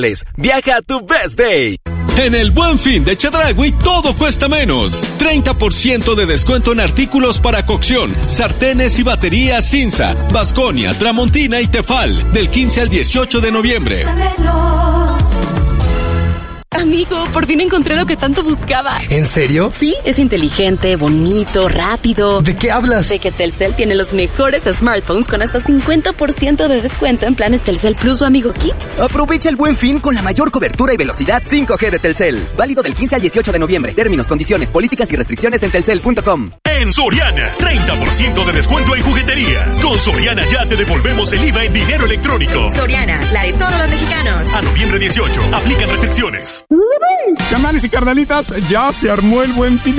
Viaja a tu Best Day. En el Buen Fin de Chedraui todo cuesta menos. 30% de descuento en artículos para cocción, sartenes y baterías Cinza, Vasconia, Tramontina y Tefal, del 15 al 18 de noviembre. Amigo, por fin encontré lo que tanto buscaba. ¿En serio? Sí, es inteligente, bonito, rápido. ¿De qué hablas? De que Telcel tiene los mejores smartphones con hasta 50% de descuento en planes Telcel Plus o Amigo Kids. Aprovecha el Buen Fin con la mayor cobertura y velocidad 5G de Telcel. Válido del 15 al 18 de noviembre. Términos, condiciones, políticas y restricciones en telcel.com. En Soriana, 30% de descuento en jugueterías. Con Soriana ya te devolvemos el IVA en dinero electrónico. Soriana, la de todos los mexicanos. A noviembre 18, aplican restricciones. Carnales y carnalitas, ya se armó el Buen Fin